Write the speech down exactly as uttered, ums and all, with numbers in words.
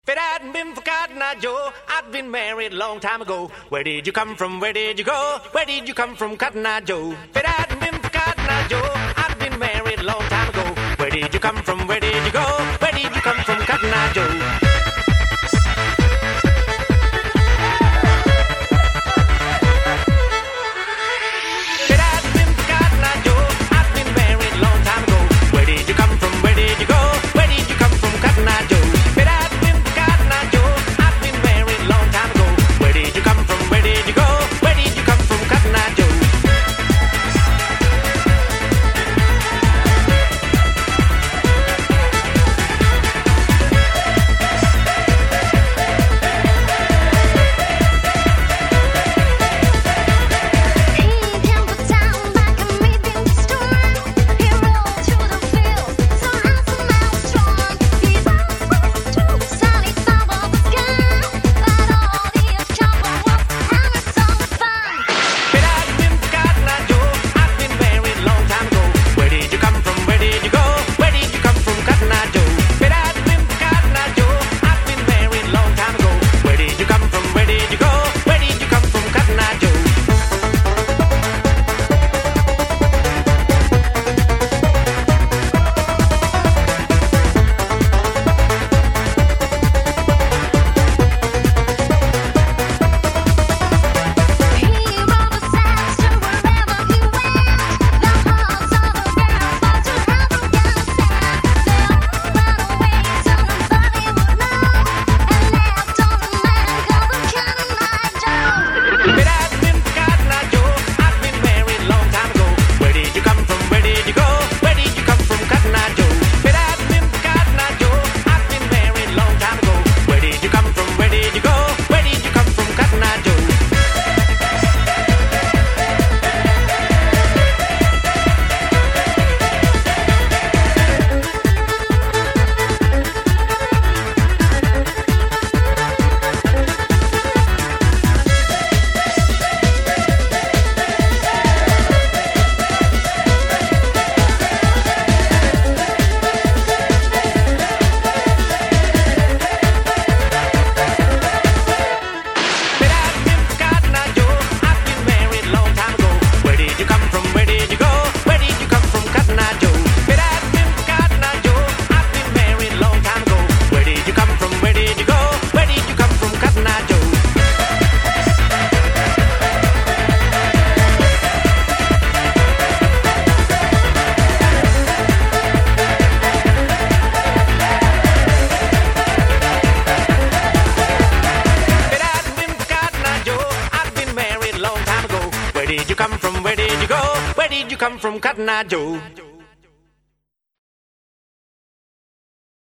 If it hadn't been for Cotton Eye Joe, I'd been married a long time ago. Where did you come from? Where did you go? Where did you come from, Cotton Eye Joe? If it hadn't been for Cotton Eye Joe, I'd been married a long time ago. Where did you come from? Where did you go? Where did you come from, Cotton Eye Joe? Where did you come from? Where did you go? Where did you come from, Cotton Eye Joe?